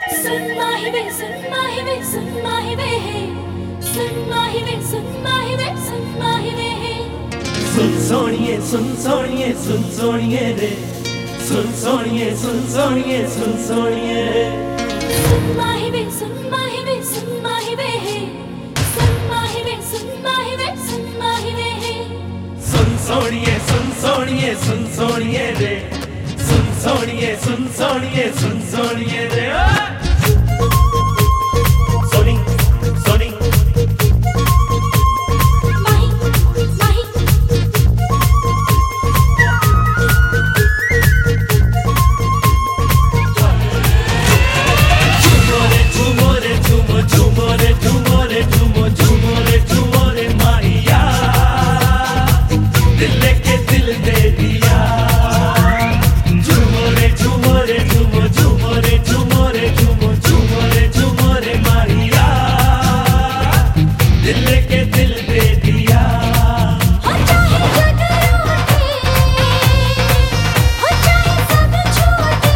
सुन माही वे सुन माही वे सुन माही वे है सुन माही वे सुन माही वे सुन माही वे है सुन सोनिए सुन सोनिए सुन सोनिए रे सुन सोनिए सुन सोनिए सुन सोनिए सुन माही वे सुन माही वे सुन माही वे है सुन माही वे सुन माही वे सुन माही वे है सुन सोनिए सुन सोनिए सुन सोनिए रे सुन सोनिए सुन सोनिए सुन सोनिए रे सोनी सोनी माही माही झूमो रे झूमो रे झूमो झूमो रे झूमो रे झूमो झूमो रे झूमो रे माहिया दिल लेके दिल दे दिया झूमो रे झूमो रे झूमो झूमो रे झूमो रे झूमो झूमो रे झूमो रे माहिया दिल लेके दिल दे दिया हो चाहे जग लूटे हो चाहे सब छूटे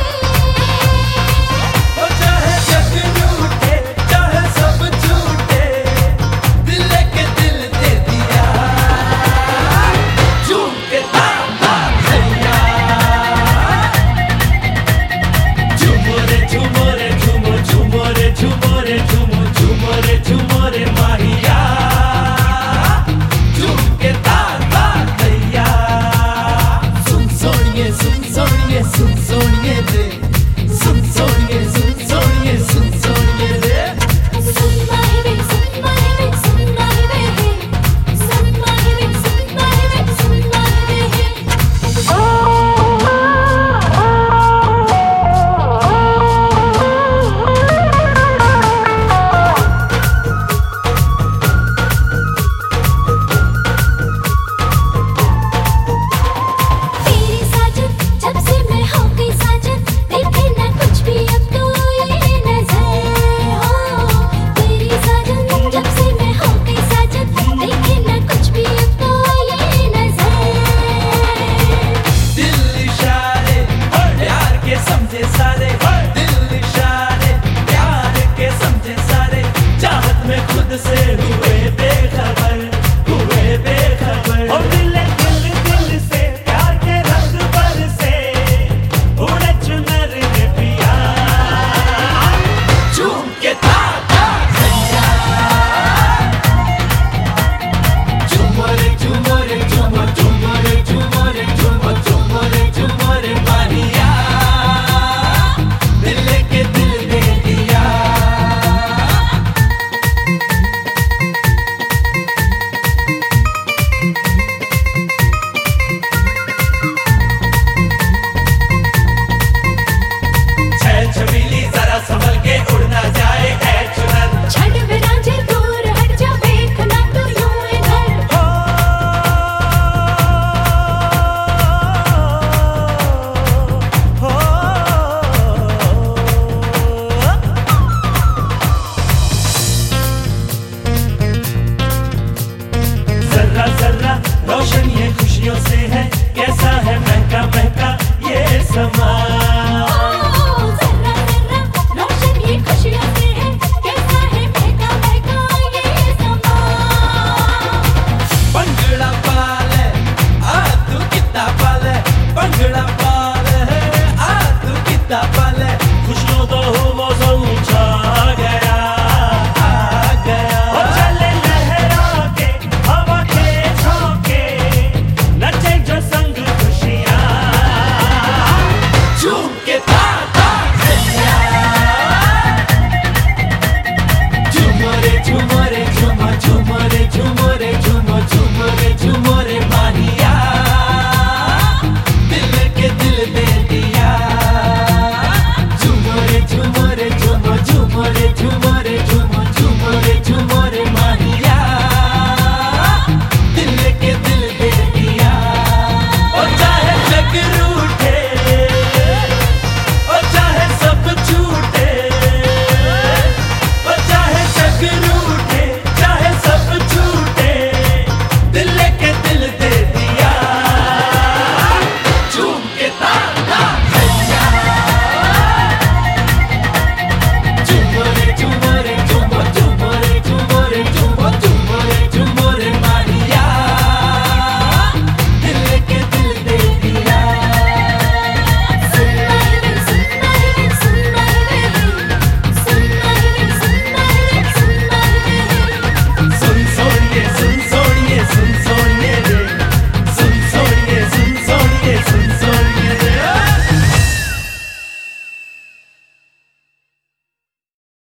ओ चाहे जग लूटे चाहे सब छूटे दिल लेके दिल दे दिया झूम के ताता भैया झूमो रे झूमो रे झूमो झूमो रे झूमो रे झूमो झूमो रे झूमो रे माहिया झूम के ताता भैया सुन सोनिए सुन सोनिए सुन सोनिए रे सुन सोनिए सुन सोनिए सुन सोनिए रे सुन माही वे सुन माही वे सुन माही वे है सुन माही वे सुन माही वे सुन माही वे है तेरी साजन जब से मैं हो गई साजन देखे ना कुछ भी अब तो ये नजर हो तेरी साजन जब से मैं हो गई साजन देखे ना कुछ भी अब तो ये नजर दिल इशारे प्यार के समझे सारे दिल इशारे प्यार के समझे सारे चाहत में खुद से हुए बेखबर ओ दिल दिल दिल से प्यार के रंग पर से उड़े चुनर ने पिया झूम के ताता भैया झूमो रे झूमो रे झूमो झूमो रे झूमो रे झूमो झूमो रे झूमो रे माहिया दिल लेके दिल दे दिया छैल छबीली जरा संभल के उड़ना जाए ऐ चुनर छड़ विराजे दूर हट जा देखना तू यूं इधर जर्रा जर्रा रोशन ये खुशियों से है कैसा है महका महका ये समा